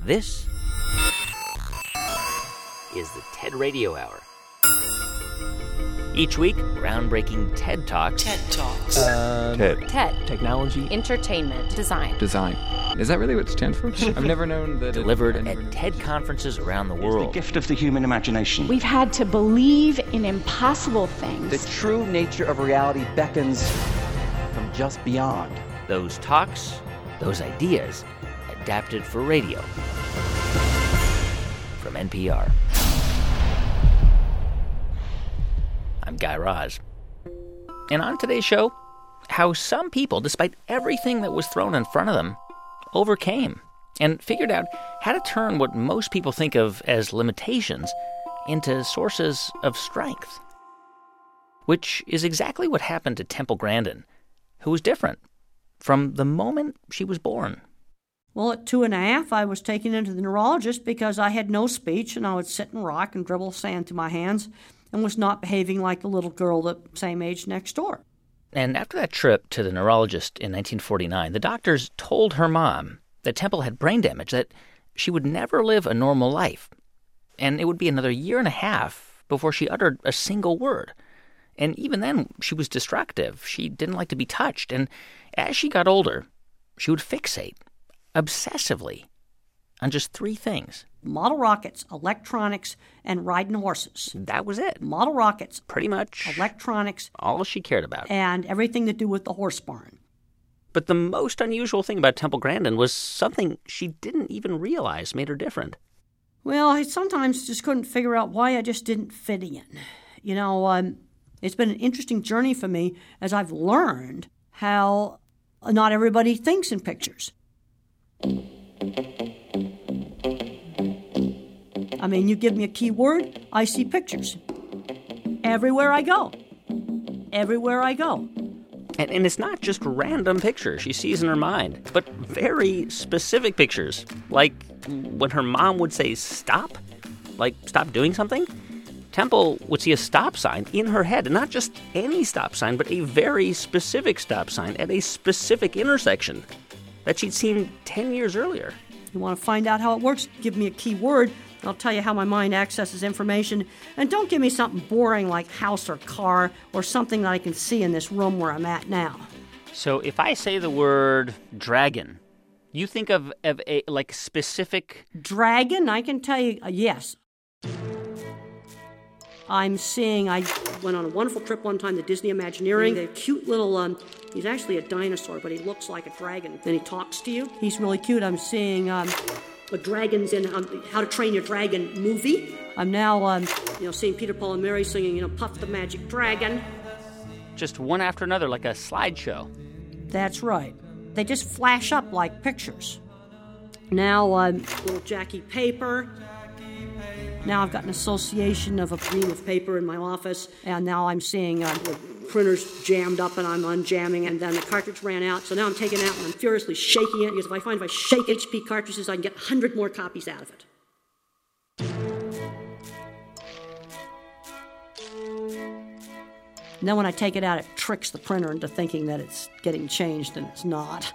This is the TED Radio Hour. Each week, groundbreaking TED Talks. TED Talks. TED. Technology. Entertainment. Design. Is that really what it stands for? I've never known that. Delivered at TED conferences around the world. The gift of the human imagination. We've had to believe in impossible things. The true nature of reality beckons from just beyond. Those talks, those ideas, adapted for radio. From NPR. I'm Guy Raz. And on today's show, how some people, despite everything that was thrown in front of them, overcame and figured out how to turn what most people think of as limitations into sources of strength. Which is exactly what happened to Temple Grandin, who was different from the moment she was born. Well, at 2.5, I was taken into the neurologist because I had no speech and I would sit and rock and dribble sand to my hands and was not behaving like the little girl the same age next door. And after that trip to the neurologist in 1949, the doctors told her mom that Temple had brain damage, that she would never live a normal life. And it would be another 1.5 years before she uttered a single word. And even then, she was destructive. She didn't like to be touched. And as she got older, she would fixate obsessively on just 3 things. Model rockets, electronics, and riding horses. That was it. Model rockets. Pretty much. Electronics. All she cared about. And everything to do with the horse barn. But the most unusual thing about Temple Grandin was something she didn't even realize made her different. Well, I sometimes just couldn't figure out why I just didn't fit in. You know, it's been an interesting journey for me as I've learned how not everybody thinks in pictures. I mean, you give me a key word, I see pictures. Everywhere I go. Everywhere I go. And it's not just random pictures she sees in her mind, but very specific pictures. Like when her mom would say stop, like stop doing something, Temple would see a stop sign in her head, and not just any stop sign, but a very specific stop sign at a specific intersection that she'd seen 10 years earlier. You want to find out how it works? Give me a key word. I'll tell you how my mind accesses information. And don't give me something boring like house or car or something that I can see in this room where I'm at now. So if I say the word dragon, you think of a like specific... Dragon? I can tell you, yes. I went on a wonderful trip one time to Disney Imagineering. The cute little, he's actually a dinosaur, but he looks like a dragon. And he talks to you. He's really cute. I'm seeing dragons in How to Train Your Dragon movie. I'm now, seeing Peter, Paul, and Mary singing, Puff the Magic Dragon. Just one after another, like a slideshow. That's right. They just flash up like pictures. Now, little Jackie Paper. Now I've got an association of a ream of paper in my office, and now I'm seeing the printer's jammed up and I'm unjamming, and then the cartridge ran out, so now I'm taking it out and I'm furiously shaking it, because if I shake HP cartridges, I can get 100 more copies out of it. And then when I take it out, it tricks the printer into thinking that it's getting changed, and it's not.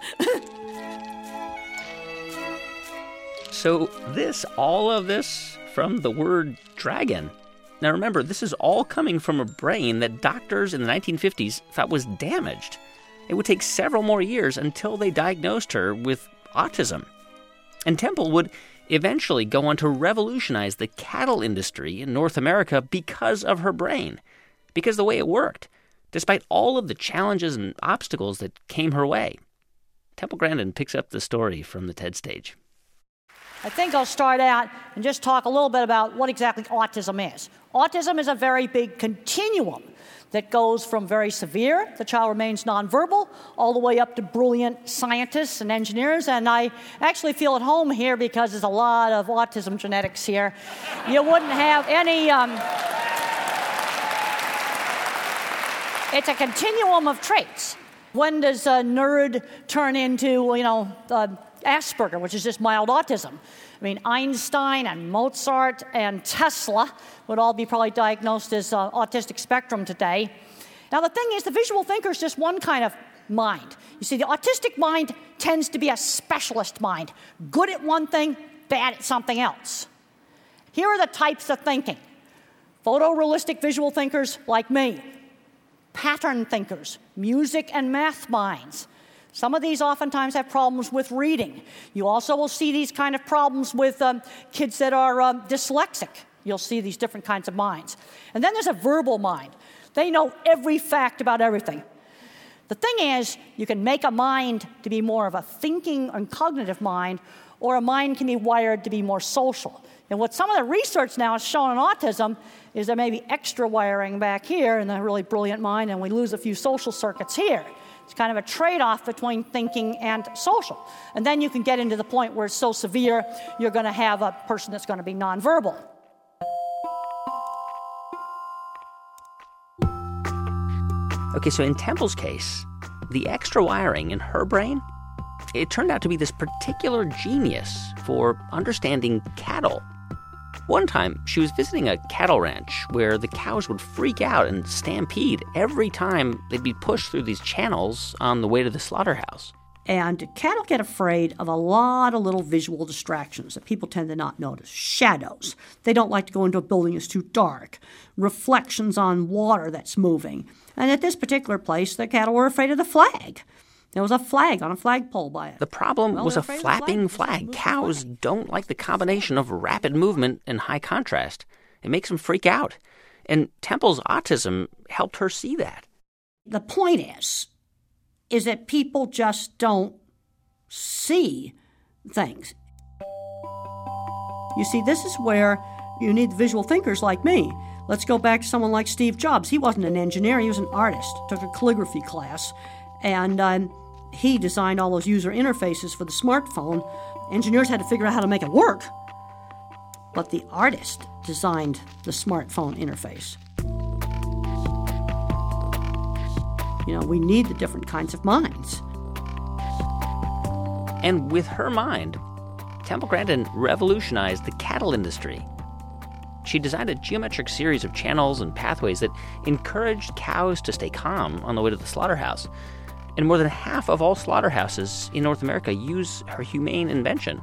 So all of this from the word dragon. Now remember, this is all coming from a brain that doctors in the 1950s thought was damaged. It would take several more years until they diagnosed her with autism. And Temple would eventually go on to revolutionize the cattle industry in North America because of her brain, because the way it worked, despite all of the challenges and obstacles that came her way. Temple Grandin picks up the story from the TED stage. I think I'll start out and just talk a little bit about what exactly autism is. Autism is a very big continuum that goes from very severe, the child remains nonverbal, all the way up to brilliant scientists and engineers. And I actually feel at home here because there's a lot of autism genetics here. You wouldn't have any... It's a continuum of traits. When does a nerd turn into, Asperger, which is just mild autism? I mean, Einstein and Mozart and Tesla would all be probably diagnosed as autistic spectrum today. Now, the thing is, the visual thinker is just one kind of mind. You see, the autistic mind tends to be a specialist mind, good at one thing, bad at something else. Here are the types of thinking. Photorealistic visual thinkers like me. Pattern thinkers, music and math minds. Some of these oftentimes have problems with reading. You also will see these kind of problems with kids that are dyslexic. You'll see these different kinds of minds. And then there's a verbal mind. They know every fact about everything. The thing is, you can make a mind to be more of a thinking and cognitive mind, or a mind can be wired to be more social. And what some of the research now has shown in autism is there may be extra wiring back here in the really brilliant mind, and we lose a few social circuits here. It's kind of a trade-off between thinking and social. And then you can get into the point where it's so severe, you're going to have a person that's going to be nonverbal. Okay, so in Temple's case, the extra wiring in her brain, it turned out to be this particular genius for understanding cattle. One time, she was visiting a cattle ranch where the cows would freak out and stampede every time they'd be pushed through these channels on the way to the slaughterhouse. And cattle get afraid of a lot of little visual distractions that people tend to not notice. Shadows. They don't like to go into a building that's too dark. Reflections on water that's moving. And at this particular place, the cattle were afraid of the flag. There was a flag on a flagpole by it. The problem was a flapping flag. Cows don't like the combination of rapid movement and high contrast. It makes them freak out. And Temple's autism helped her see that. The point is that people just don't see things. You see, this is where you need visual thinkers like me. Let's go back to someone like Steve Jobs. He wasn't an engineer, he was an artist. Took a calligraphy class, and he designed all those user interfaces for the smartphone. Engineers had to figure out how to make it work. But the artist designed the smartphone interface. You know, we need the different kinds of minds. And with her mind, Temple Grandin revolutionized the cattle industry. She designed a geometric series of channels and pathways that encouraged cows to stay calm on the way to the slaughterhouse. And more than half of all slaughterhouses in North America use her humane invention.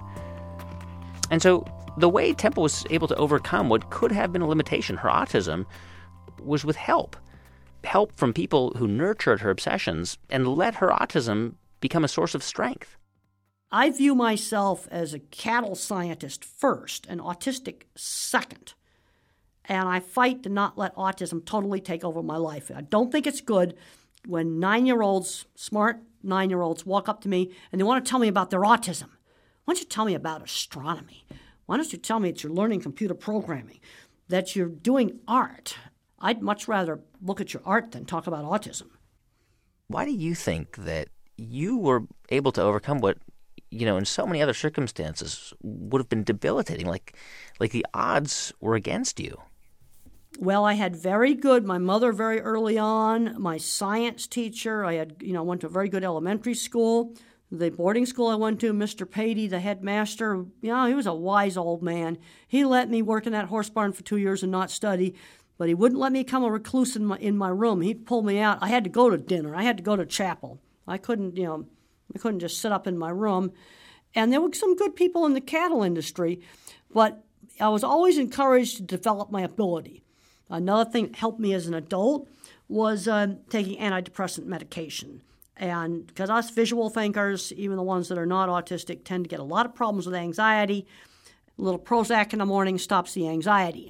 And so the way Temple was able to overcome what could have been a limitation, her autism, was with help. Help from people who nurtured her obsessions and let her autism become a source of strength. I view myself as a cattle scientist first, and autistic second. And I fight to not let autism totally take over my life. I don't think it's good when 9-year-olds, smart 9-year-olds, walk up to me and they want to tell me about their autism. Why don't you tell me about astronomy? Why don't you tell me that you're learning computer programming, that you're doing art? I'd much rather look at your art than talk about autism. Why do you think that you were able to overcome what, in so many other circumstances would have been debilitating, like the odds were against you? Well, I had my mother very early on, my science teacher. I had, went to a very good elementary school. The boarding school I went to, Mr. Patey, the headmaster, he was a wise old man. He let me work in that horse barn for 2 years and not study, but he wouldn't let me become a recluse in my room. He'd pull me out. I had to go to dinner. I had to go to chapel. I couldn't just sit up in my room. And there were some good people in the cattle industry, but I was always encouraged to develop my ability. Another thing that helped me as an adult was taking antidepressant medication. And because us visual thinkers, even the ones that are not autistic, tend to get a lot of problems with anxiety. A little Prozac in the morning stops the anxiety.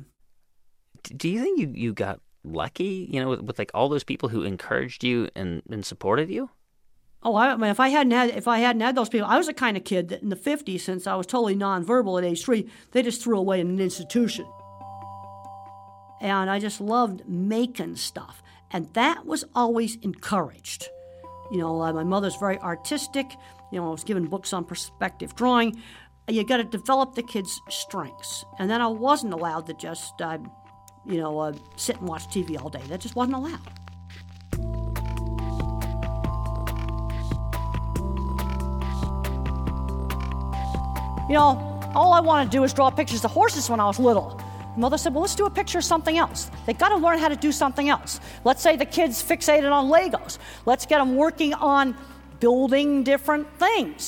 Do you think you got lucky, with like all those people who encouraged you and supported you? Oh, if I hadn't had those people, I was the kind of kid that in the 50s, since I was totally nonverbal at age 3, they just threw away in an institution. And I just loved making stuff. And that was always encouraged. My mother's very artistic. I was given books on perspective drawing. You got to develop the kids' strengths. And then I wasn't allowed to just, sit and watch TV all day. That just wasn't allowed. All I wanted to do was draw pictures of horses when I was little. Mother said, well, let's do a picture of something else. They got to learn how to do something else. Let's say the kid's fixated on Legos. Let's get them working on building different things.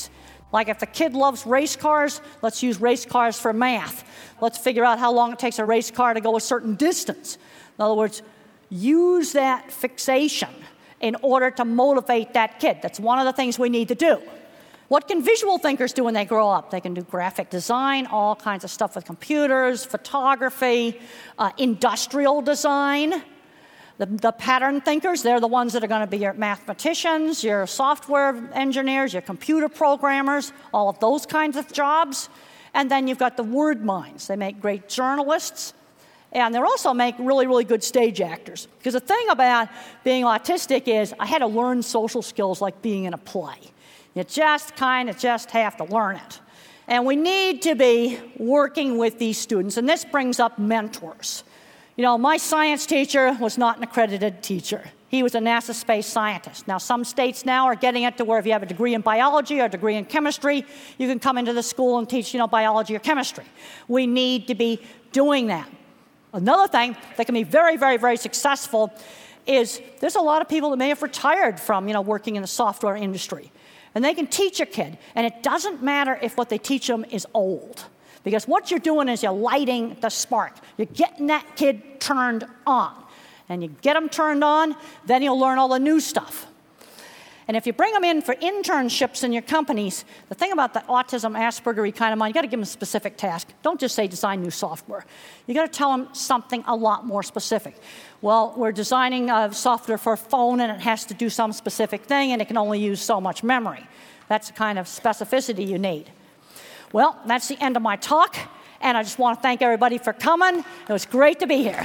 Like if the kid loves race cars, let's use race cars for math. Let's figure out how long it takes a race car to go a certain distance. In other words, use that fixation in order to motivate that kid. That's one of the things we need to do. What can visual thinkers do when they grow up? They can do graphic design, all kinds of stuff with computers, photography, industrial design. The pattern thinkers, they're the ones that are going to be your mathematicians, your software engineers, your computer programmers, all of those kinds of jobs. And then you've got the word minds. They make great journalists. And they also make really, really good stage actors. Because the thing about being autistic is I had to learn social skills like being in a play. You just have to learn it. And we need to be working with these students. And this brings up mentors. You know, my science teacher was not an accredited teacher. He was a NASA space scientist. Now, some states now are getting it to where if you have a degree in biology or a degree in chemistry, you can come into the school and teach, biology or chemistry. We need to be doing that. Another thing that can be very, very, very successful is there's a lot of people that may have retired from, working in the software industry. And they can teach a kid. And it doesn't matter if what they teach them is old. Because what you're doing is you're lighting the spark. You're getting that kid turned on. And you get them turned on, then he'll learn all the new stuff. And if you bring them in for internships in your companies, the thing about the autism, Asperger kind of mind, you got to give them a specific task. Don't just say design new software. You got to tell them something a lot more specific. Well, we're designing software for a phone, and it has to do some specific thing, and it can only use so much memory. That's the kind of specificity you need. Well, that's the end of my talk, and I just want to thank everybody for coming. It was great to be here.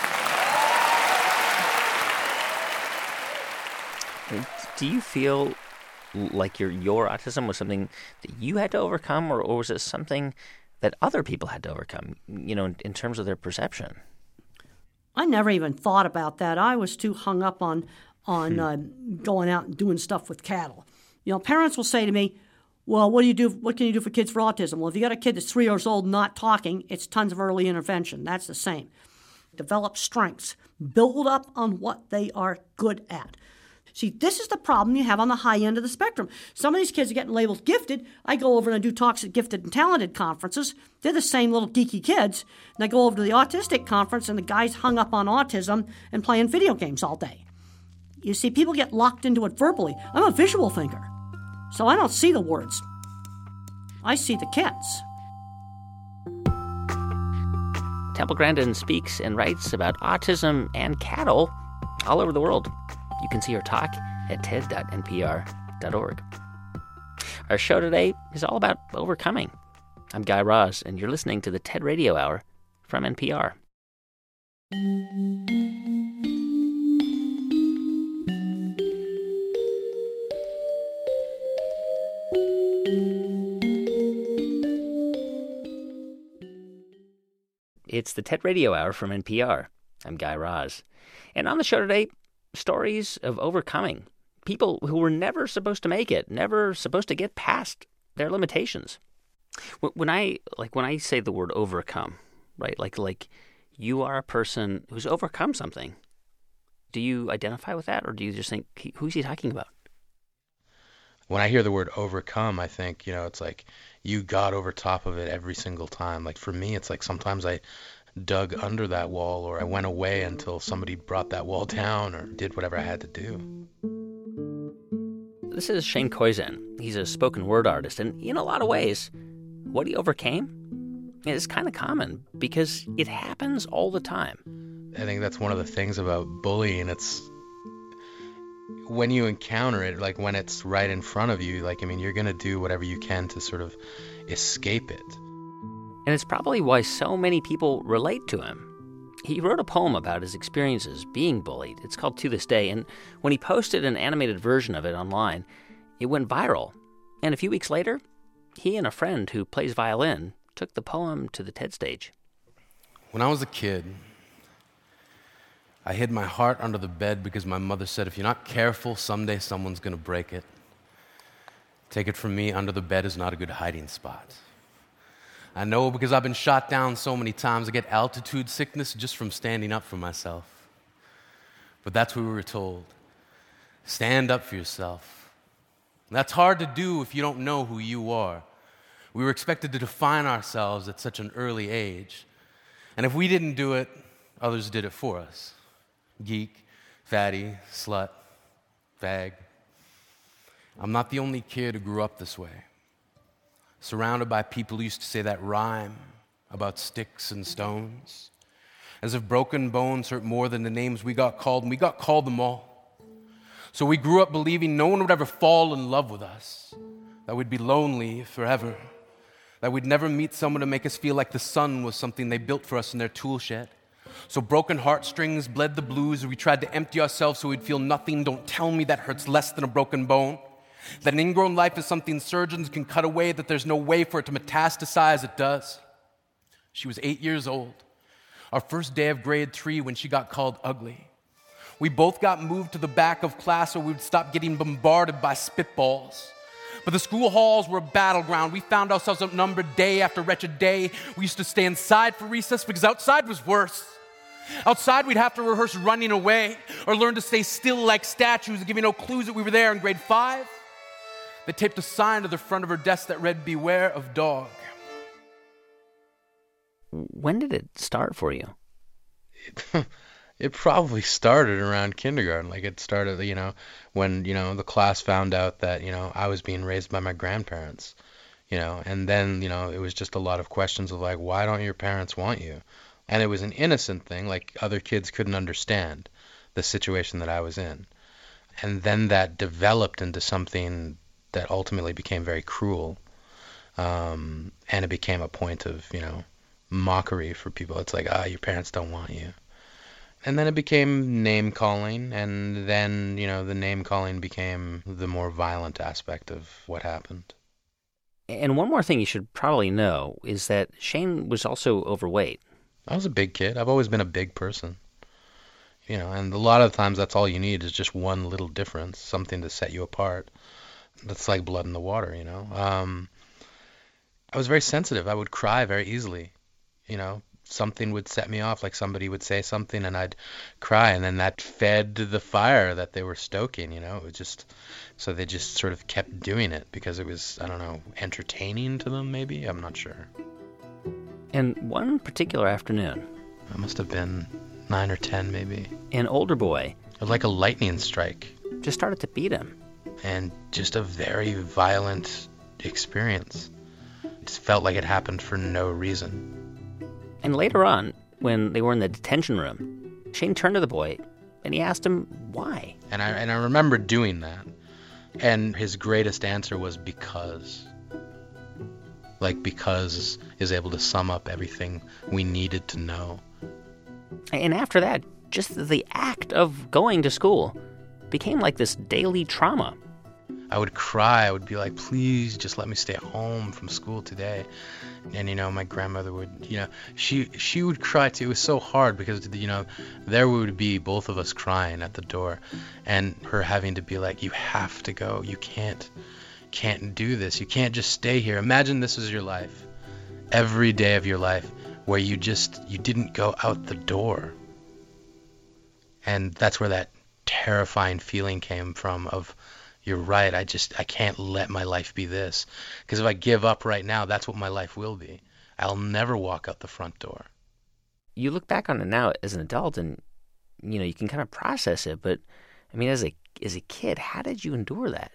Do you feel like your autism was something that you had to overcome, or was it something that other people had to overcome, in terms of their perception? I never even thought about that. I was too hung up on going out and doing stuff with cattle. Parents will say to me, well, what can you do for kids for autism? Well, if you got a kid that's 3 years old not talking, it's tons of early intervention. That's the same. Develop strengths. Build up on what they are good at. See, this is the problem you have on the high end of the spectrum. Some of these kids are getting labeled gifted. I go over and I do talks at gifted and talented conferences. They're the same little geeky kids. And I go over to the autistic conference and the guy's hung up on autism and playing video games all day. You see, people get locked into it verbally. I'm a visual thinker, so I don't see the words. I see the kids. Temple Grandin speaks and writes about autism and cattle all over the world. You can see her talk at ted.npr.org. Our show today is all about overcoming. I'm Guy Raz, and you're listening to the TED Radio Hour from NPR. It's the TED Radio Hour from NPR. I'm Guy Raz. And on the show today, stories of overcoming. People who were never supposed to make it, never supposed to get past their limitations. When I say the word overcome, right? Like you are a person who's overcome something. Do you identify with that, or do you just think, who's he talking about? When I hear the word overcome, I think, it's like you got over top of it every single time. Like for me, it's like sometimes I dug under that wall, or I went away until somebody brought that wall down or did whatever I had to do. This is Shane Koyczan. He's a spoken word artist, and in a lot of ways, what he overcame is kind of common because it happens all the time. I think that's one of the things about bullying. It's when you encounter it, like when it's right in front of you, you're going to do whatever you can to sort of escape it. And it's probably why so many people relate to him. He wrote a poem about his experiences being bullied. It's called To This Day, and when he posted an animated version of it online, it went viral. And a few weeks later, he and a friend who plays violin took the poem to the TED stage. When I was a kid, I hid my heart under the bed because my mother said, if you're not careful, someday someone's going to break it. Take it from me, under the bed is not a good hiding spot. I know because I've been shot down so many times, I get altitude sickness just from standing up for myself. But that's what we were told. Stand up for yourself. That's hard to do if you don't know who you are. We were expected to define ourselves at such an early age. And if we didn't do it, others did it for us. Geek, fatty, slut, fag. I'm not the only kid who grew up this way. Surrounded by people who used to say that rhyme about sticks and stones. As if broken bones hurt more than the names we got called, and we got called them all. So we grew up believing no one would ever fall in love with us, that we'd be lonely forever, that we'd never meet someone to make us feel like the sun was something they built for us in their tool shed. So broken heartstrings bled the blues, we tried to empty ourselves so we'd feel nothing. Don't tell me that hurts less than a broken bone. That an ingrown life is something surgeons can cut away, that there's no way for it to metastasize. It does. She was 8 years old. Our first day of grade 3 when she got called ugly. We both got moved to the back of class so we would stop getting bombarded by spitballs. But the school halls were a battleground. We found ourselves outnumbered day after wretched day. We used to stay inside for recess because outside was worse. Outside, we'd have to rehearse running away or learn to stay still like statues, giving no clues that we were there in grade 5. They taped a sign to the front of her desk that read, "Beware of dog." When did it start for you? It probably started around kindergarten. Like it started, when, the class found out that, I was being raised by my grandparents, and then, it was just a lot of questions of like, why don't your parents want you? And it was an innocent thing, like other kids couldn't understand the situation that I was in. And then that developed into something that ultimately became very cruel. And it became a point of, mockery for people. It's like, your parents don't want you. And then it became name calling, and then, the name calling became the more violent aspect of what happened. And one more thing you should probably know is that Shane was also overweight. I was a big kid. I've always been a big person. And a lot of times that's all you need is just one little difference, something to set you apart. That's like blood in the water, I was very sensitive. I would cry very easily, Something would set me off, like somebody would say something and I'd cry, and then that fed the fire that they were stoking, It was just, so they just sort of kept doing it because it was, I don't know, entertaining to them maybe? I'm not sure. And one particular afternoon, I must have been 9 or 10 maybe, an older boy, like a lightning strike, just started to beat him. And just a very violent experience. It just felt like it happened for no reason. And later on, when they were in the detention room, Shane turned to the boy and he asked him why. And I remember doing that. And his greatest answer was because. Like, because is able to sum up everything we needed to know. And after that, just the act of going to school became like this daily trauma. I would cry. I would be like, please just let me stay home from school today. And, my grandmother would, she would cry too. It was so hard because, there would be both of us crying at the door and her having to be like, you have to go. You can't do this. You can't just stay here. Imagine this was your life. Every day of your life where you didn't go out the door. And that's where that terrifying feeling came from of, you're right, I can't let my life be this. Because if I give up right now, that's what my life will be. I'll never walk out the front door. You look back on it now as an adult and, you can kind of process it. But, as a kid, how did you endure that?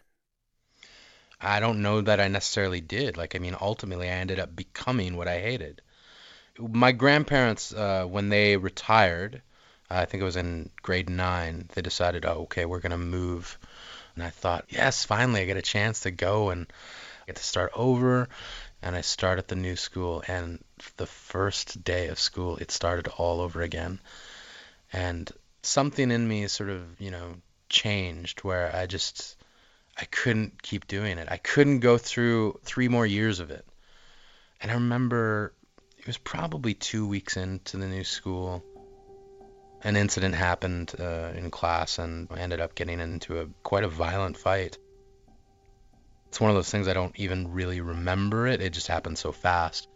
I don't know that I necessarily did. Ultimately, I ended up becoming what I hated. My grandparents, when they retired, I think it was in grade 9, they decided, okay, we're going to move. And I thought, yes, finally I get a chance to go and get to start over. And I start at the new school, and the first day of school, it started all over again. And something in me sort of, changed where I couldn't keep doing it. I couldn't go through 3 more years of it. And I remember it was probably 2 weeks into the new school. An incident happened in class, and I ended up getting into quite a violent fight. It's one of those things I don't even really remember it. It just happened so fast.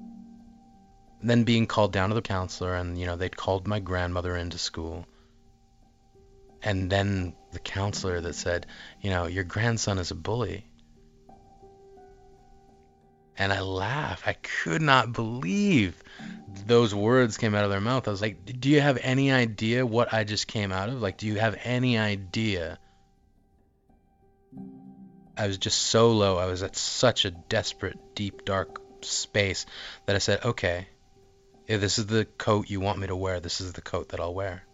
And then being called down to the counselor, and they'd called my grandmother into school. And then the counselor that said, your grandson is a bully. And I laughed. I could not believe those words came out of their mouth. I was like, do you have any idea what I just came out of? Like, do you have any idea? I was just so low. I was at such a desperate, deep, dark space that I said, okay, if this is the coat you want me to wear, this is the coat that I'll wear.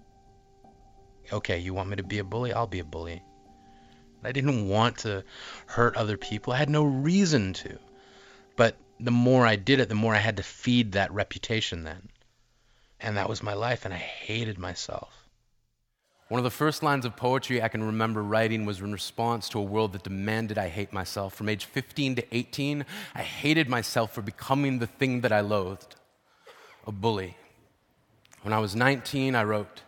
Okay, you want me to be a bully? I'll be a bully. I didn't want to hurt other people. I had no reason to. But the more I did it, the more I had to feed that reputation then. And that was my life, and I hated myself. One of the first lines of poetry I can remember writing was in response to a world that demanded I hate myself. From age 15 to 18, I hated myself for becoming the thing that I loathed, a bully. When I was 19, I wrote,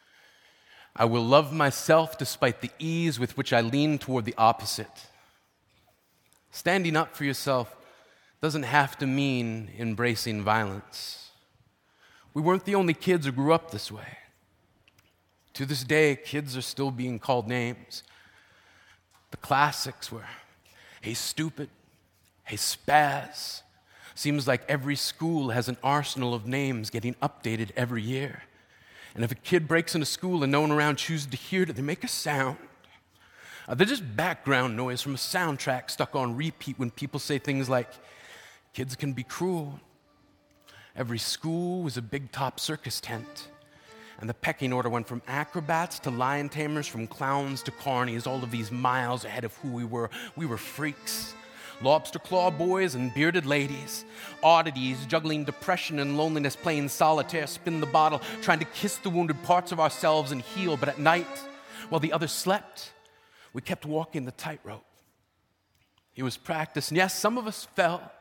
I will love myself despite the ease with which I lean toward the opposite. Standing up for yourself doesn't have to mean embracing violence. We weren't the only kids who grew up this way. To this day, kids are still being called names. The classics were, hey stupid, hey spaz. Seems like every school has an arsenal of names getting updated every year. And if a kid breaks into school and no one around chooses to hear it, they make a sound. They're just background noise from a soundtrack stuck on repeat when people say things like, kids can be cruel. Every school was a big top circus tent. And the pecking order went from acrobats to lion tamers, from clowns to carnies, all of these miles ahead of who we were. We were freaks. Lobster claw boys and bearded ladies. Oddities, juggling depression and loneliness, playing solitaire, spin the bottle, trying to kiss the wounded parts of ourselves and heal. But at night, while the others slept, we kept walking the tightrope. It was practice, and yes, some of us fell.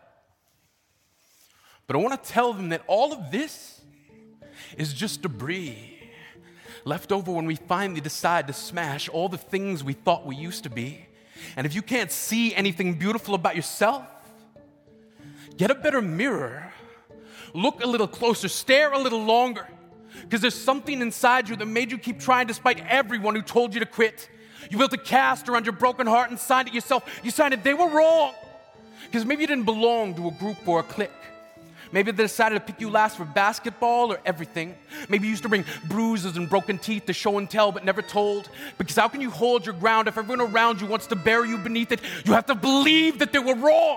But I want to tell them that all of this is just debris left over when we finally decide to smash all the things we thought we used to be. And if you can't see anything beautiful about yourself, get a better mirror, look a little closer, stare a little longer, because there's something inside you that made you keep trying despite everyone who told you to quit. You built a cast around your broken heart and signed it yourself. You signed it, they were wrong, because maybe you didn't belong to a group or a clique. Maybe they decided to pick you last for basketball or everything. Maybe you used to bring bruises and broken teeth to show and tell but never told. Because how can you hold your ground if everyone around you wants to bury you beneath it? You have to believe that they were wrong.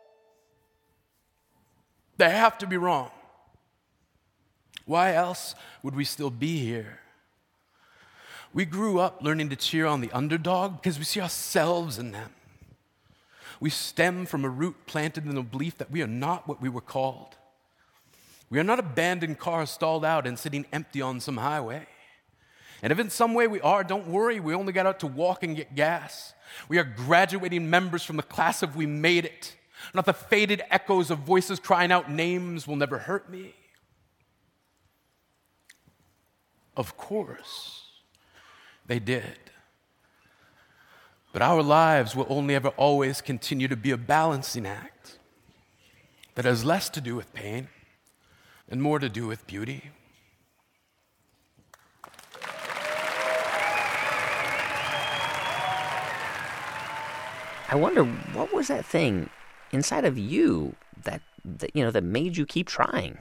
They have to be wrong. Why else would we still be here? We grew up learning to cheer on the underdog because we see ourselves in them. We stem from a root planted in the belief that we are not what we were called. We are not abandoned cars stalled out and sitting empty on some highway. And if in some way we are, don't worry, we only got out to walk and get gas. We are graduating members from the class of we made it, not the faded echoes of voices crying out, names will never hurt me. Of course, they did. But our lives will only ever always continue to be a balancing act that has less to do with pain and more to do with beauty. I wonder, what was that thing inside of you that made you keep trying?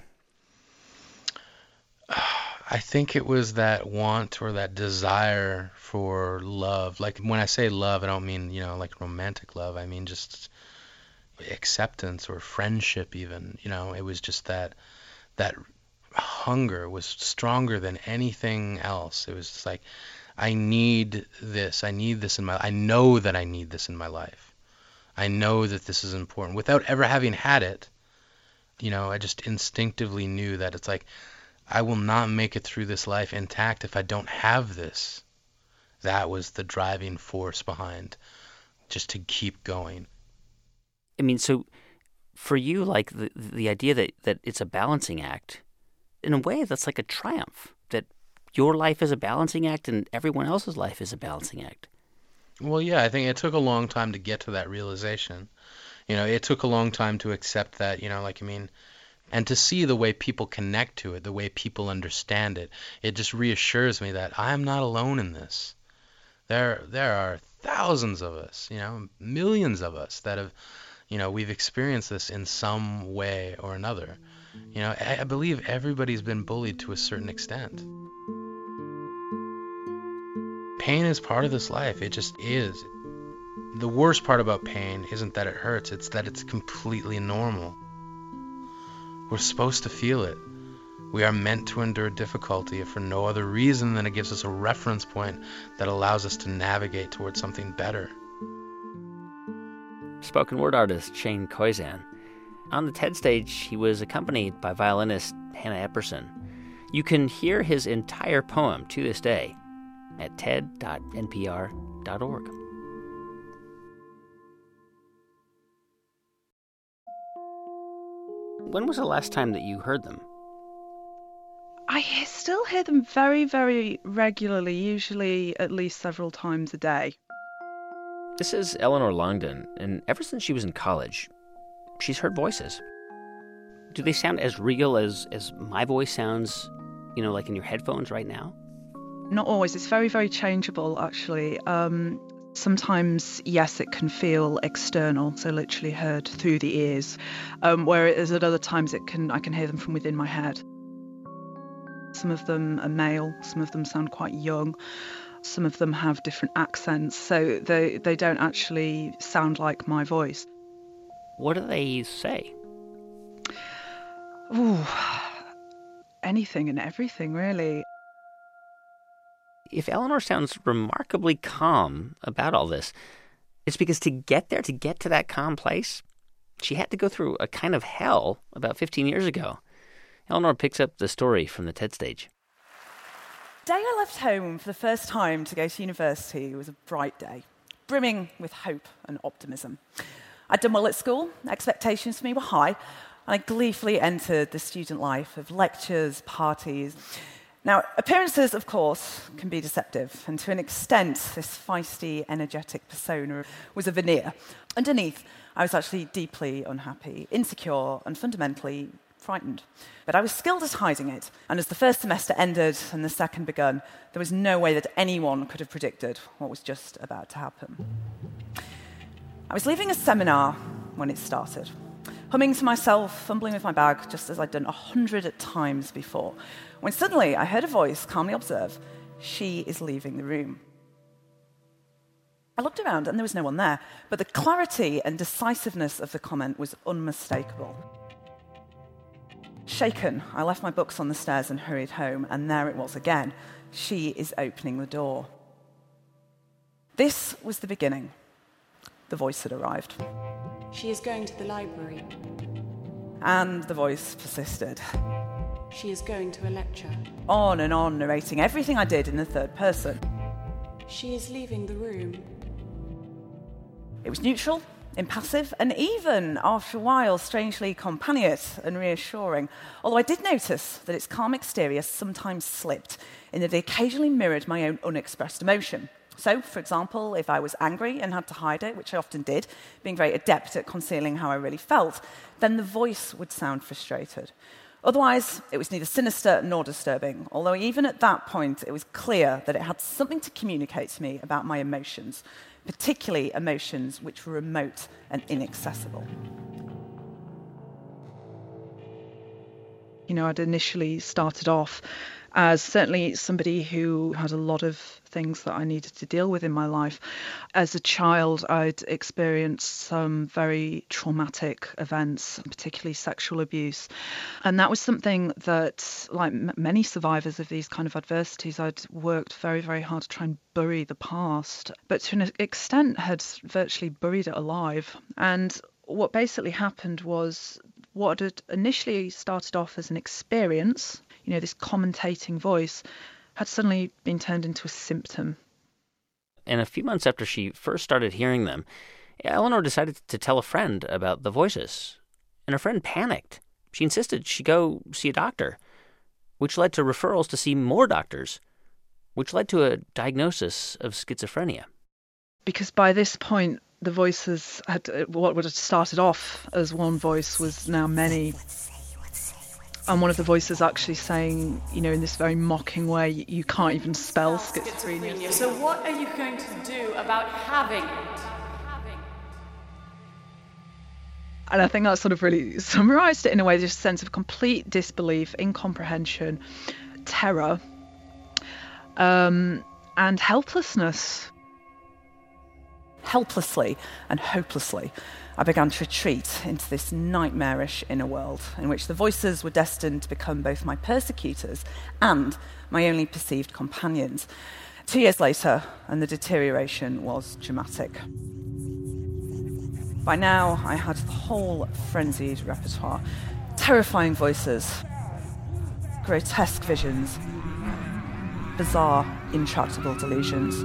I think it was that want or that desire for love. Like when I say love, I don't mean, like romantic love. I mean just acceptance or friendship even. It was just that hunger was stronger than anything else. It was just like, I need this. I need this in my life. I know that I need this in my life. I know that this is important. Without ever having had it, I just instinctively knew that it's like, I will not make it through this life intact if I don't have this. That was the driving force behind just to keep going. I mean, so for you, like the idea that it's a balancing act, in a way that's like a triumph, that your life is a balancing act and everyone else's life is a balancing act. Well, yeah, I think it took a long time to get to that realization. It took a long time to accept that, And to see the way people connect to it, the way people understand it, it just reassures me that I am not alone in this. There are thousands of us, millions of us that have, we've experienced this in some way or another. I believe everybody's been bullied to a certain extent. Pain is part of this life. It just is. The worst part about pain isn't that it hurts, it's that it's completely normal. We're supposed to feel it. We are meant to endure difficulty if for no other reason than it gives us a reference point that allows us to navigate towards something better. Spoken word artist Shane Koyczan. On the TED stage, he was accompanied by violinist Hannah Epperson. You can hear his entire poem to this day at ted.npr.org. When was the last time that you heard them? I still hear them very, very regularly, usually at least several times a day. This is Eleanor Longden, and ever since she was in college, she's heard voices. Do they sound as real as my voice sounds, like in your headphones right now? Not always. It's very, very changeable, actually. Sometimes, yes, it can feel external, so literally heard through the ears, whereas at other times I can hear them from within my head. Some of them are male, some of them sound quite young, some of them have different accents, so they don't actually sound like my voice. What do they say? Ooh, anything and everything, really. If Eleanor sounds remarkably calm about all this, it's because to get to that calm place, she had to go through a kind of hell about 15 years ago. Eleanor picks up the story from the TED stage. The day I left home for the first time to go to university was a bright day, brimming with hope and optimism. I'd done well at school, expectations for me were high, and I gleefully entered the student life of lectures, parties. Now, appearances, of course, can be deceptive, and to an extent, this feisty, energetic persona was a veneer. Underneath, I was actually deeply unhappy, insecure, and fundamentally frightened. But I was skilled at hiding it, and as the first semester ended and the second begun, there was no way that anyone could have predicted what was just about to happen. I was leaving a seminar when it started, humming to myself, fumbling with my bag, just as I'd done 100 times before, when suddenly I heard a voice calmly observe, "She is leaving the room." I looked around and there was no one there, but the clarity and decisiveness of the comment was unmistakable. Shaken, I left my books on the stairs and hurried home, and there it was again. She is opening the door. This was the beginning. The voice had arrived. "She is going to the library." And the voice persisted. "She is going to a lecture." On and on, narrating everything I did in the third person. "She is leaving the room." It was neutral, impassive, and even, after a while, strangely companionate and reassuring. Although I did notice that its calm exterior sometimes slipped, in that it occasionally mirrored my own unexpressed emotion. So, for example, if I was angry and had to hide it, which I often did, being very adept at concealing how I really felt, then the voice would sound frustrated. Otherwise, it was neither sinister nor disturbing, although even at that point, it was clear that it had something to communicate to me about my emotions, particularly emotions which were remote and inaccessible. I'd initially started off as certainly somebody who had a lot of things that I needed to deal with in my life. As a child, I'd experienced some very traumatic events, particularly sexual abuse. And that was something that, like many survivors of these kind of adversities, I'd worked very, very hard to try and bury the past, but to an extent had virtually buried it alive. And what basically happened was what had initially started off as an experience, this commentating voice, had suddenly been turned into a symptom. And a few months after she first started hearing them, Eleanor decided to tell a friend about the voices. And her friend panicked. She insisted she go see a doctor, which led to referrals to see more doctors, which led to a diagnosis of schizophrenia. Because by this point, the voices had, what would have started off as one voice was now many. And one of the voices actually saying, you know, in this very mocking way, you can't even spell schizophrenia. So what are you going to do about having it? And I think that sort of really summarised it in a way, just a sense of complete disbelief, incomprehension, terror, and helplessness. Helplessly and hopelessly, I began to retreat into this nightmarish inner world in which the voices were destined to become both my persecutors and my only perceived companions. 2 years later, and the deterioration was dramatic. By now, I had the whole frenzied repertoire. Terrifying voices, grotesque visions, bizarre, intractable delusions.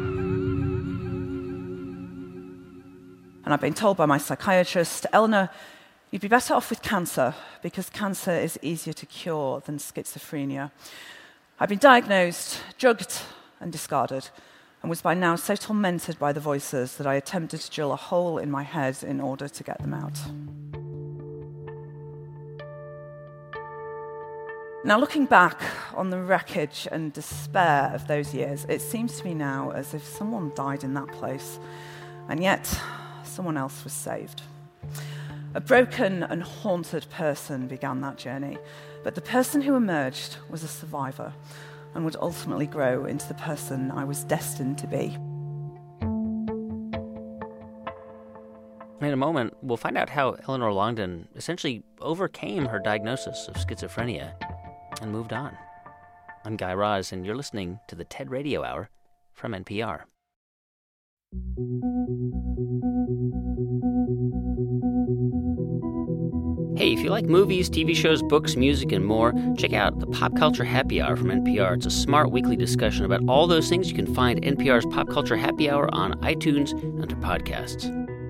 And I've been told by my psychiatrist, Eleanor, you'd be better off with cancer because cancer is easier to cure than schizophrenia. I'd been diagnosed, drugged, and discarded, and was by now so tormented by the voices that I attempted to drill a hole in my head in order to get them out. Now, looking back on the wreckage and despair of those years, it seems to me now as if someone died in that place, and yet someone else was saved. A broken and haunted person began that journey, but the person who emerged was a survivor and would ultimately grow into the person I was destined to be. In a moment, we'll find out how Eleanor Longden essentially overcame her diagnosis of schizophrenia and moved on. I'm Guy Raz, and you're listening to the TED Radio Hour from NPR. Hey, if you like movies, TV shows, books, music, and more, check out the Pop Culture Happy Hour from NPR. It's a smart weekly discussion about all those things. You can find NPR's Pop Culture Happy Hour on iTunes under podcasts.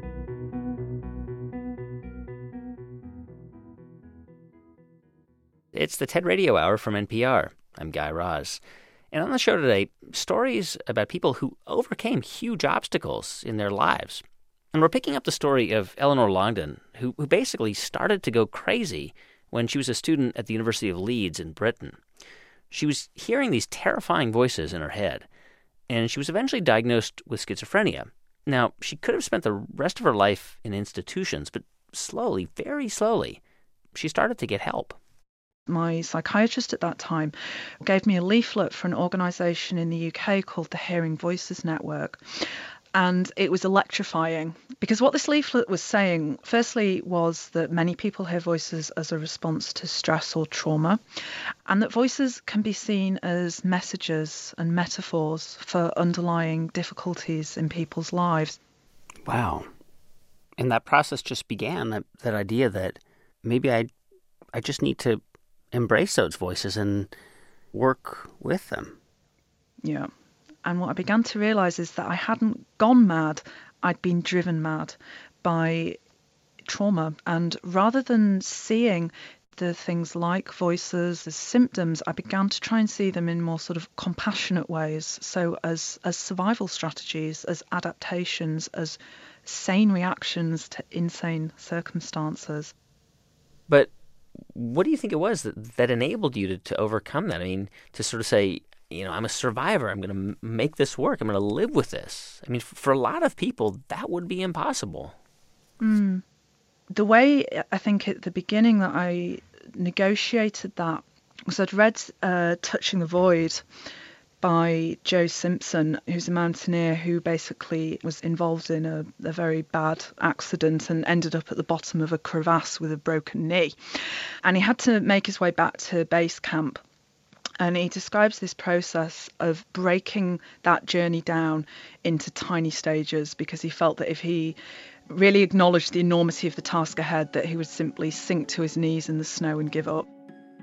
It's the TED Radio Hour from NPR. I'm Guy Raz. And on the show today, stories about people who overcame huge obstacles in their lives. And we're picking up the story of Eleanor Longden, who basically started to go crazy when she was a student at the University of Leeds in Britain. She was hearing these terrifying voices in her head, and she was eventually diagnosed with schizophrenia. Now, she could have spent the rest of her life in institutions, but slowly, very slowly, she started to get help. My psychiatrist at that time gave me a leaflet for an organisation in the UK called the Hearing Voices Network. And it was electrifying because what this leaflet was saying, firstly, was that many people hear voices as a response to stress or trauma, and that voices can be seen as messages and metaphors for underlying difficulties in people's lives. Wow. And that process just began, that idea that maybe I just need to embrace those voices and work with them. Yeah. And what I began to realise is that I hadn't gone mad, I'd been driven mad by trauma. And rather than seeing the things like voices as symptoms, I began to try and see them in more sort of compassionate ways. So as survival strategies, as adaptations, as sane reactions to insane circumstances. But what do you think it was that enabled you to overcome that? I mean, to sort of say, you know, I'm a survivor. I'm going to make this work. I'm going to live with this. I mean, for a lot of people, that would be impossible. The way I think at the beginning that I negotiated that was I'd read Touching the Void by Joe Simpson, who's a mountaineer who basically was involved in a very bad accident and ended up at the bottom of a crevasse with a broken knee. And he had to make his way back to base camp. And he describes this process of breaking that journey down into tiny stages because he felt that if he really acknowledged the enormity of the task ahead, that he would simply sink to his knees in the snow and give up.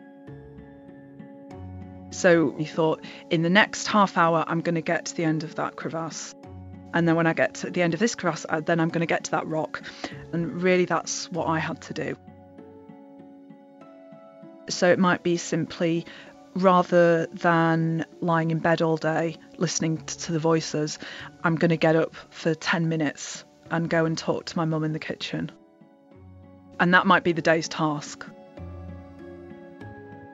So he thought, in the next half hour, I'm going to get to the end of that crevasse. And then when I get to the end of this crevasse, then I'm going to get to that rock. And really, that's what I had to do. So it might be simply, rather than lying in bed all day listening to the voices, I'm going to get up for 10 minutes and go and talk to my mum in the kitchen. And that might be the day's task.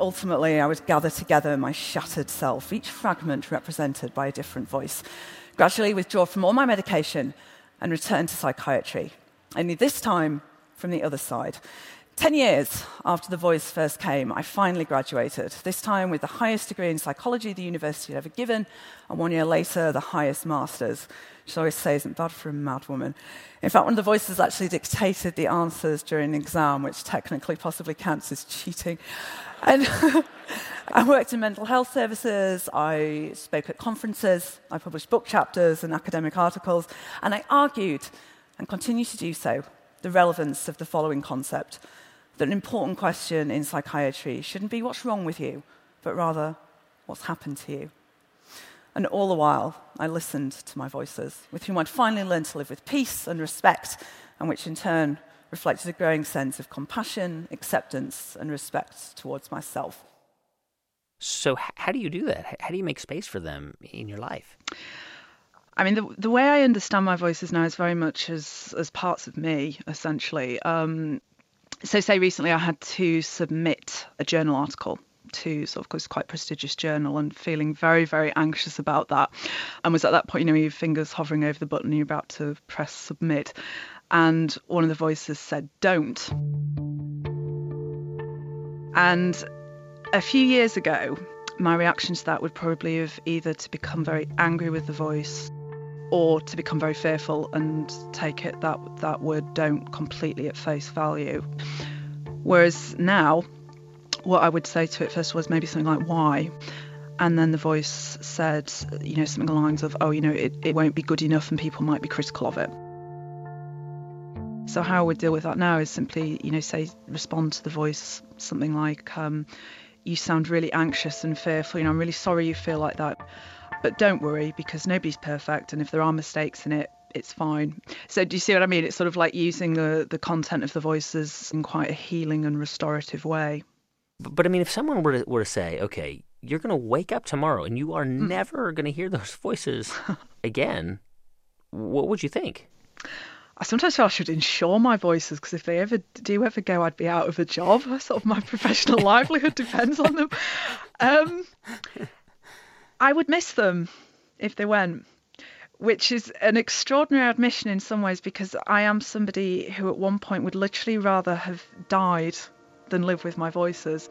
ultimately, I would gather together my shattered self, each fragment represented by a different voice, gradually withdraw from all my medication and return to psychiatry, only this time from the other side. 10 years after the voice first came, I finally graduated, this time with the highest degree in psychology the university had ever given, and 1 year later, the highest master's, which I always say isn't bad for a mad woman. In fact, one of the voices actually dictated the answers during an exam, which technically possibly counts as cheating. And I worked in mental health services, I spoke at conferences, I published book chapters and academic articles, and I argued, and continue to do so, the relevance of the following concept, that an important question in psychiatry shouldn't be what's wrong with you, but rather what's happened to you. And all the while, I listened to my voices, with whom I'd finally learned to live with peace and respect, and which in turn reflected a growing sense of compassion, acceptance, and respect towards myself. So how do you do that? How do you make space for them in your life? I mean, the way I understand my voices now is very much as parts of me, essentially. So say recently I had to submit a journal article to sort of quite prestigious journal and feeling very, very anxious about that. And was at that point, your fingers hovering over the button and you're about to press submit. And one of the voices said, don't. And a few years ago, my reaction to that would probably have either to become very angry with the voice or to become very fearful and take it that word don't completely at face value. Whereas now, what I would say to it first was maybe something like, why? And then the voice said, something along the lines of, it won't be good enough and people might be critical of it. So how I would deal with that now is simply, respond to the voice, something like, you sound really anxious and fearful, I'm really sorry you feel like that. But don't worry, because nobody's perfect, and if there are mistakes in it, it's fine. So do you see what I mean? It's sort of like using the content of the voices in quite a healing and restorative way. But I mean, if someone were to say, okay, you're going to wake up tomorrow and you are never going to hear those voices again, what would you think? I sometimes feel I should insure my voices, because if they ever go, I'd be out of a job. Sort of my professional livelihood depends on them. I would miss them if they went, which is an extraordinary admission in some ways, because I am somebody who at one point would literally rather have died than live with my voices.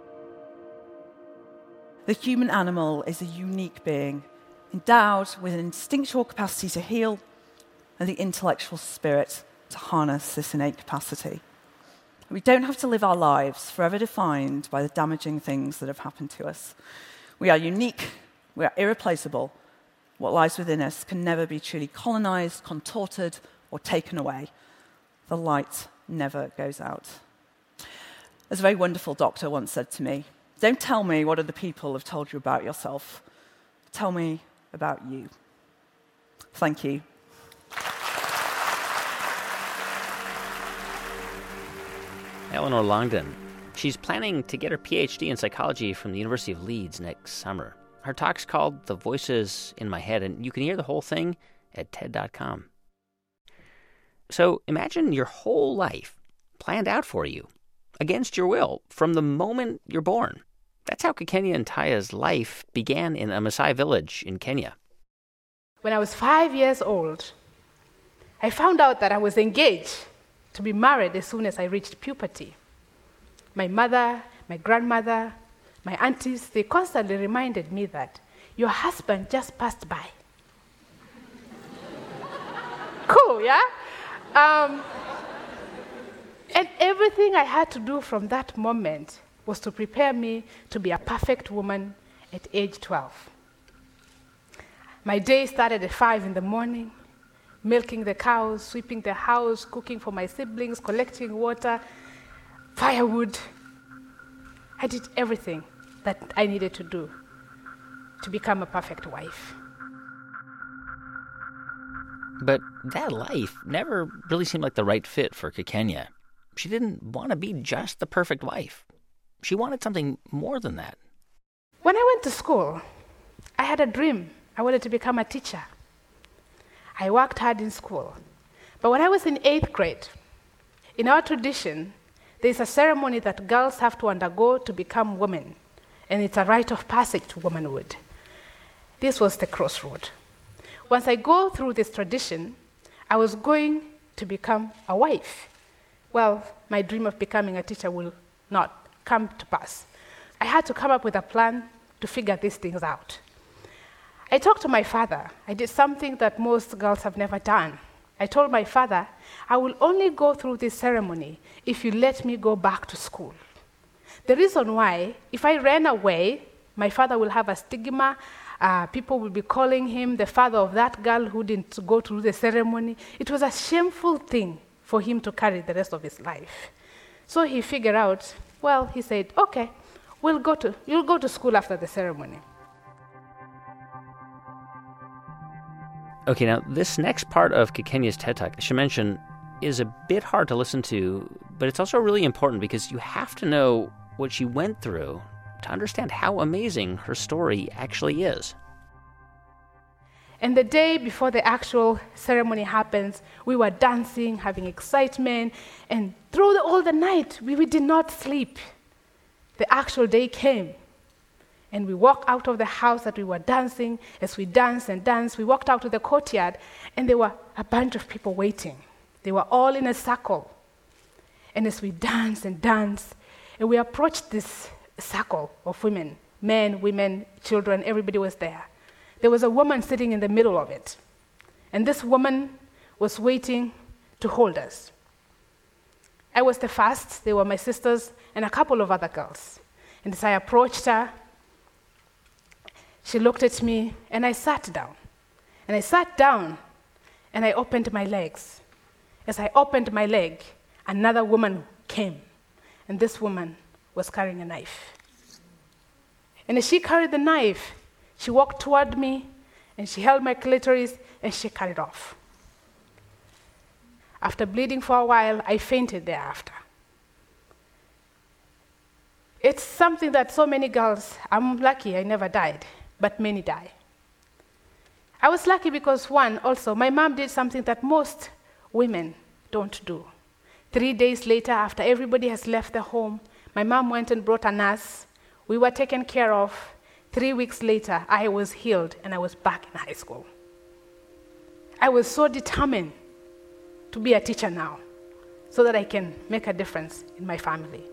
The human animal is a unique being, endowed with an instinctual capacity to heal and the intellectual spirit to harness this innate capacity. We don't have to live our lives forever defined by the damaging things that have happened to us. We are unique. We are irreplaceable. What lies within us can never be truly colonized, contorted, or taken away. The light never goes out. As a very wonderful doctor once said to me, don't tell me what other people have told you about yourself. Tell me about you. Thank you. Eleanor Longden. She's planning to get her PhD in psychology from the University of Leeds next summer. Her talk's called The Voices in My Head, and you can hear the whole thing at TED.com. So imagine your whole life planned out for you, against your will, from the moment you're born. That's how Kikenya Ntaya's life began in a Maasai village in Kenya. When I was 5 years old, I found out that I was engaged to be married as soon as I reached puberty. My mother, my grandmother, my aunties, they constantly reminded me that your husband just passed by. Cool, yeah? And everything I had to do from that moment was to prepare me to be a perfect woman at age 12. My day started at 5 in the morning, milking the cows, sweeping the house, cooking for my siblings, collecting water, firewood. I did everything that I needed to do to become a perfect wife. But that life never really seemed like the right fit for Kikenya. She didn't want to be just the perfect wife. She wanted something more than that. When I went to school, I had a dream. I wanted to become a teacher. I worked hard in school. But when I was in 8th grade, in our tradition, there's a ceremony that girls have to undergo to become women, and it's a rite of passage to womanhood. This was the crossroad. Once I go through this tradition, I was going to become a wife. Well, my dream of becoming a teacher will not come to pass. I had to come up with a plan to figure these things out. I talked to my father. I did something that most girls have never done. I told my father, I will only go through this ceremony if you let me go back to school. The reason why, if I ran away, my father will have a stigma. People will be calling him the father of that girl who didn't go through the ceremony. It was a shameful thing for him to carry the rest of his life. So he figured out, well, he said, okay, you'll go to school after the ceremony. Okay, now this next part of Kekenya's TED Talk, I should mention, is a bit hard to listen to, but it's also really important because you have to know what she went through to understand how amazing her story actually is. And the day before the actual ceremony happens, we were dancing, having excitement, and through all the night, we did not sleep. The actual day came, and we walked out of the house that we were dancing. As we danced and danced, we walked out to the courtyard, and there were a bunch of people waiting. They were all in a circle. And as we danced and danced, and we approached this circle of women, men, women, children, everybody was there. There was a woman sitting in the middle of it. And this woman was waiting to hold us. I was the first. They were my sisters and a couple of other girls. And as I approached her, she looked at me, and I sat down. And I sat down, and I opened my legs. As I opened my leg, another woman came. And this woman was carrying a knife. And as she carried the knife, she walked toward me, and she held my clitoris, and she cut it off. After bleeding for a while, I fainted thereafter. It's something that so many girls, I'm lucky I never died, but many die. I was lucky because, one, also, my mom did something that most women don't do. 3 days later, after everybody has left the home, my mom went and brought a nurse. We were taken care of. 3 weeks later, I was healed, and I was back in high school. I was so determined to be a teacher now so that I can make a difference in my family.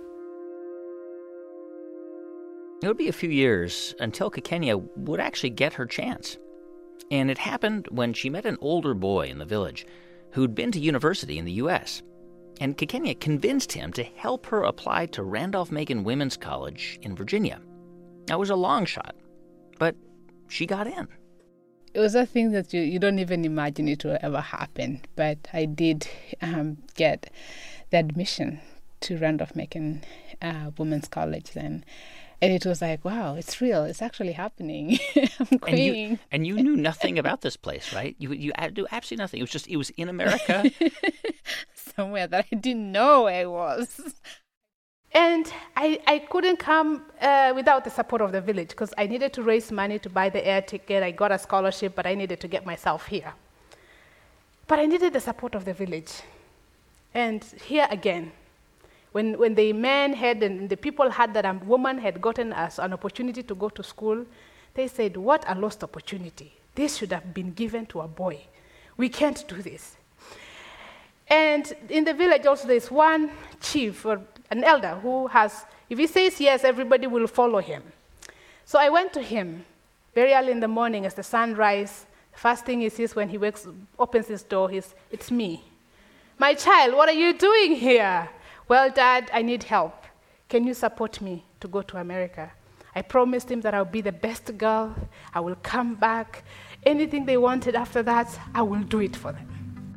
It would be a few years until Kekenya would actually get her chance. And it happened when she met an older boy in the village who'd been to university in the U.S., and Kekenya convinced him to help her apply to Randolph-Macon Women's College in Virginia. That was a long shot, but she got in. It was a thing that you don't even imagine it will ever happen, but I did get the admission to Randolph-Macon Women's College then. And it was like, wow, it's real. It's actually happening. I'm going. And you knew nothing about this place, right? You knew absolutely nothing. It was in America. Somewhere that I didn't know I was. And I couldn't come without the support of the village because I needed to raise money to buy the air ticket. I got a scholarship, but I needed to get myself here. But I needed the support of the village. And here again, when the men had and the people had that a woman had gotten us an opportunity to go to school, they said, what a lost opportunity. This should have been given to a boy. We can't do this. And in the village also there's one chief or an elder who has, if he says yes, everybody will follow him. So I went to him very early in the morning as the sun rises. The first thing he sees when he opens his door is, it's me. My child, what are you doing here? Well, Dad, I need help. Can you support me to go to America? I promised him that I'll be the best girl. I will come back. Anything they wanted after that, I will do it for them.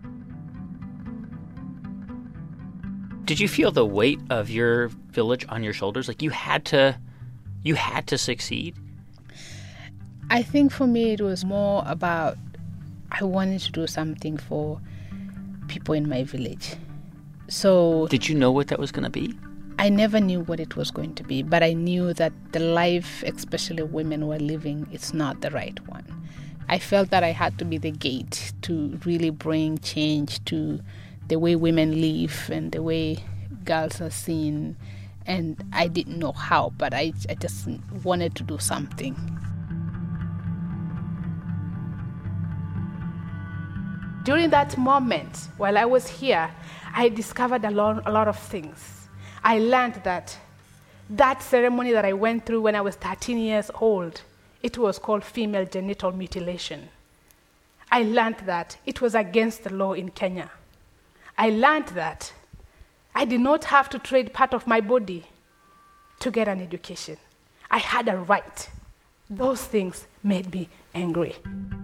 Did you feel the weight of your village on your shoulders? Like you had to succeed? I think for me it was more about I wanted to do something for people in my village. So did you know what that was going to be? I never knew what it was going to be, but I knew that the life, especially women were living, it's not the right one. I felt that I had to be the gate to really bring change to the way women live and the way girls are seen, and I didn't know how, but I just wanted to do something. During that moment, while I was here, I discovered a lot of things. I learned that ceremony that I went through when I was 13 years old, it was called female genital mutilation. I learned that it was against the law in Kenya. I learned that I did not have to trade part of my body to get an education. I had a right. Those things made me angry.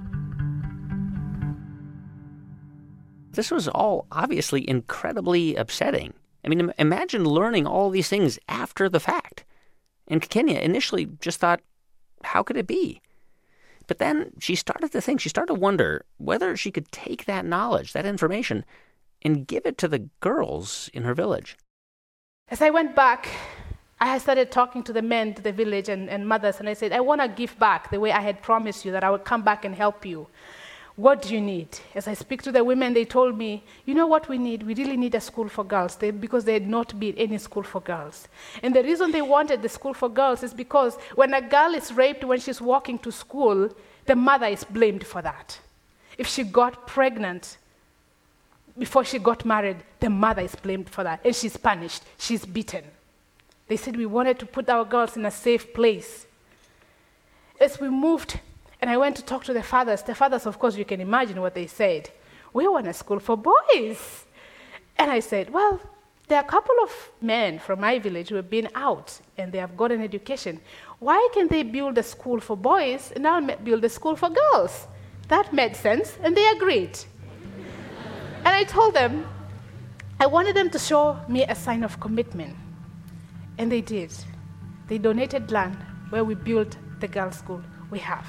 This was all obviously incredibly upsetting. I mean, imagine learning all these things after the fact. And Kenya initially just thought, how could it be? But then she started to think, she started to wonder whether she could take that knowledge, that information, and give it to the girls in her village. As I went back, I started talking to the men, to the village and mothers, and I said, I want to give back the way I had promised you that I would come back and help you. What do you need? As I speak to the women, they told me, you know what we need? We really need a school for girls because there had not been any school for girls. And the reason they wanted the school for girls is because when a girl is raped when she's walking to school, the mother is blamed for that. If she got pregnant before she got married, the mother is blamed for that. And she's punished. She's beaten. They said we wanted to put our girls in a safe place. As we moved, and I went to talk to the fathers, of course, you can imagine what they said. We want a school for boys. And I said, well, there are a couple of men from my village who have been out and they have got an education. Why can't they build a school for boys and I'll build a school for girls? That made sense, and they agreed. And I told them, I wanted them to show me a sign of commitment. And they did. They donated land where we built the girls' school we have.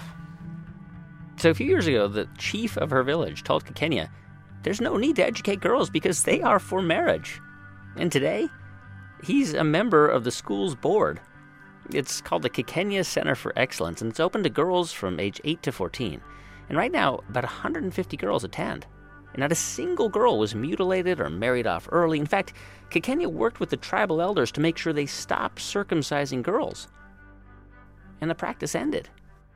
So a few years ago, the chief of her village told Kenya, there's no need to educate girls because they are for marriage. And today, he's a member of the school's board. It's called the Kenya Center for Excellence, and it's open to girls from age 8 to 14. And right now, about 150 girls attend. And not a single girl was mutilated or married off early. In fact, Kenya worked with the tribal elders to make sure they stopped circumcising girls. And the practice ended.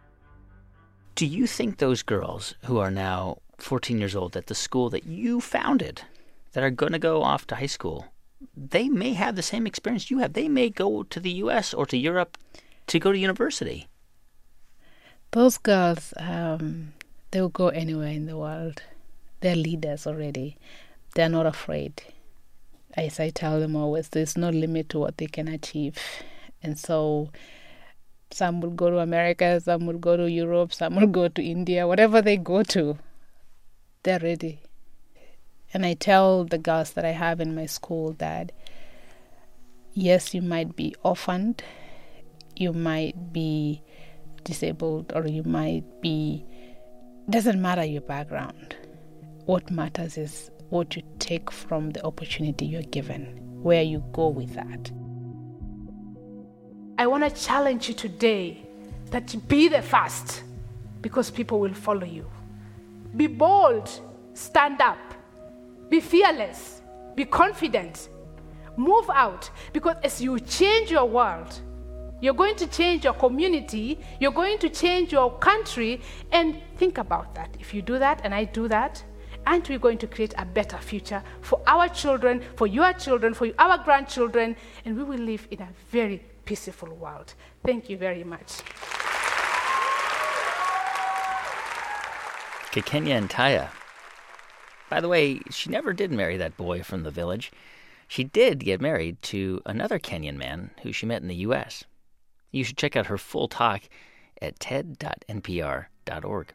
Do you think those girls who are now 14 years old at the school that you founded, that are going to go off to high school, they may have the same experience you have? They may go to the U.S. or to Europe to go to university. Those girls, they will go anywhere in the world. They're leaders already. They're not afraid. As I tell them always, there's no limit to what they can achieve. And so some will go to America, some will go to Europe, some will go to India, whatever they go to, they're ready. And I tell the girls that I have in my school that, yes, you might be orphaned, you might be disabled, or you might be, doesn't matter your background. What matters is what you take from the opportunity you're given, where you go with that. I want to challenge you today that you be the first, because people will follow you. Be bold, stand up, be fearless, be confident, move out, because as you change your world, you're going to change your community, you're going to change your country, and think about that. If you do that and I do that, aren't we going to create a better future for our children, for your children, for our grandchildren, and we will live in a very peaceful world. Thank you very much. Kenya Ntaya. By the way, she never did marry that boy from the village. She did get married to another Kenyan man who she met in the U.S. You should check out her full talk at ted.npr.org.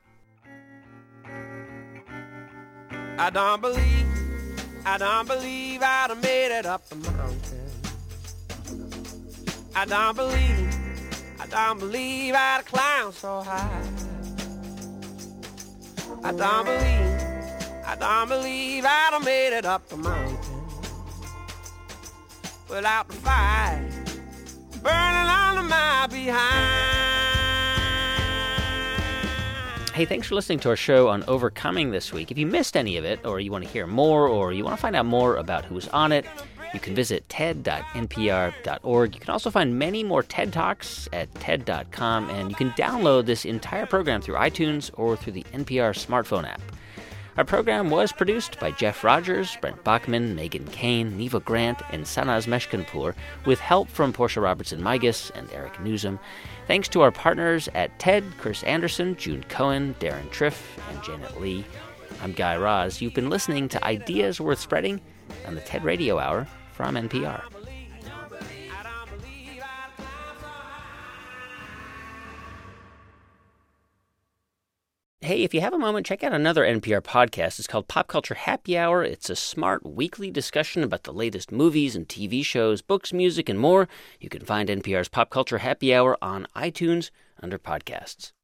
I don't believe I'd have made it up the mountain. I don't believe I'd have climbed so high. I don't believe I'd have made it up the mountain without the fire burning under my behind. Hey, thanks for listening to our show on Overcoming this week. If you missed any of it, or you want to hear more, or you want to find out more about who was on it, You can visit ted.npr.org. You can also find many more TED Talks at ted.com, and you can download this entire program through iTunes or through the NPR smartphone app. Our program was produced by Jeff Rogers, Brent Bachman, Megan Kane, Neva Grant, and Sanaz Meshkinpour, with help from Portia Robertson-Migas and Eric Newsom. Thanks to our partners at TED, Chris Anderson, June Cohen, Darren Triff, and Janet Lee. I'm Guy Raz. You've been listening to Ideas Worth Spreading on the TED Radio Hour from NPR. Hey, if you have a moment, check out another NPR podcast. It's called Pop Culture Happy Hour. It's a smart weekly discussion about the latest movies and TV shows, books, music, and more. You can find NPR's Pop Culture Happy Hour on iTunes under podcasts.